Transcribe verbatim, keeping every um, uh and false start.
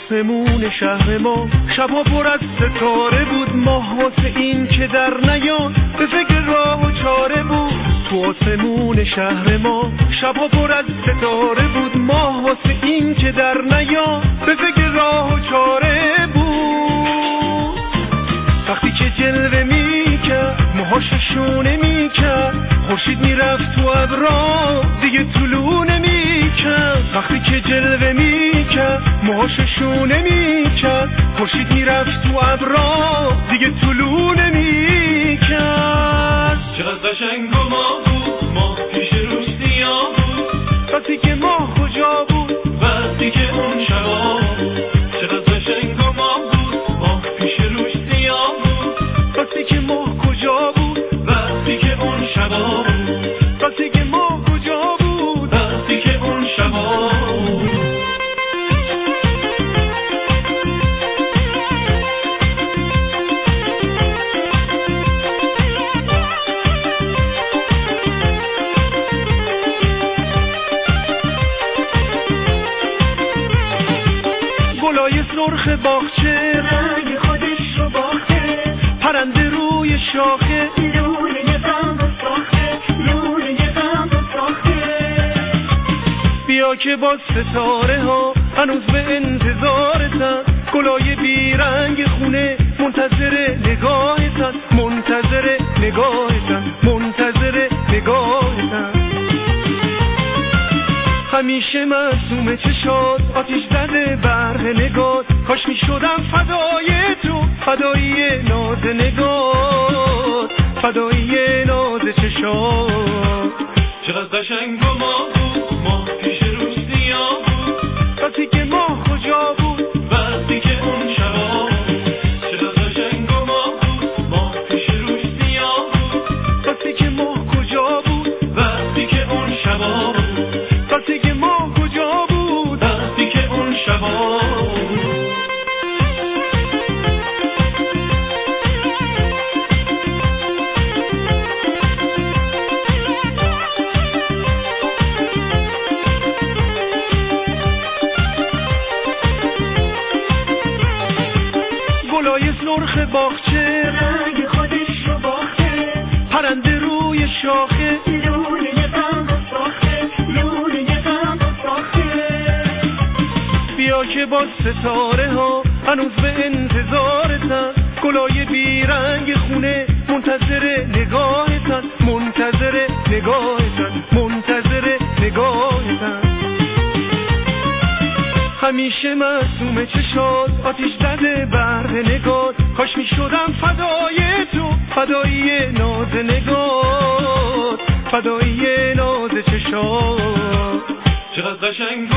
آسمون شهر ما شبا پر از ستاره بود، ماه واسه این که در نیاد به فکر راه و چاره بود. تو آسمون شهر ما شبا پر از ستاره بود، ماه واسه این که در نیاد به فکر راه و چاره بود. وقتی که جلوه میکرد موهاش شونه میکرد، خورشید میرفت تو ابرا دیگه طلوع نمیکرد. وقتی که جلوه میکرد موهاش شونه میکرد، خورشید میرفت تو ابرا دیگه طلوع نمیکرد. چقدر قشنگ و ما بود، ماه پیش روش سیاه بود. وقتی که ماه کجا بود، وقتی که اون شبا بود. چقدر قشنگ و ما بود، ماه پیش روش سیاه بود. وقتی که ماه کجا بود، وقتی که اون شبا بود. وقتی که ماه کجا بود، وقتی که اون شبا بود. گلای سرخ باغچه رنگ خودش رو باخته، پرنده روی شاخه لوله غم ساخته، لوله غم ساخته. بیا که با ستاره ها هنوز به انتظارتن، گلای بیرنگ خونه منتظر نگاهتن، منتظر نگاهتن، منتظر نگاهتن. همیشه معصوم چشات آتیش زده برق نگات، کاش می شدم فدای تو، فدایی ناز نگات، فدایی ناز چشات. چقدر قشنگ و ما بود، ماه پیش روش سیاه بود. وقتی که ماه کجا بود، وقتی که اون شبا بود. چقدر قشنگ و ما بود، ماه پیش روش سیاه بود. وقتی که ماه کجا بود، وقتی که اون شبا بود. وقتی که ماه کجا بود، وقتی که اون شبا بود. گلای سرخ باغچه رنگ خودش رو باخته، پرنده روی شاخه لوله غم ساخته، لوله غم ساخته. بیا که با ستاره ها هنوز به انتظارتن، گلای بیرنگ خونه منتظر نگاهتن، منتظر نگاهتن، منتظر نگاهتن. همیشه معصوم چشات آتیش زده برق نگات، کاش می شدم فدای تو، فدایی ناز نگات، فدایی ناز چشات. چقدر قشنگ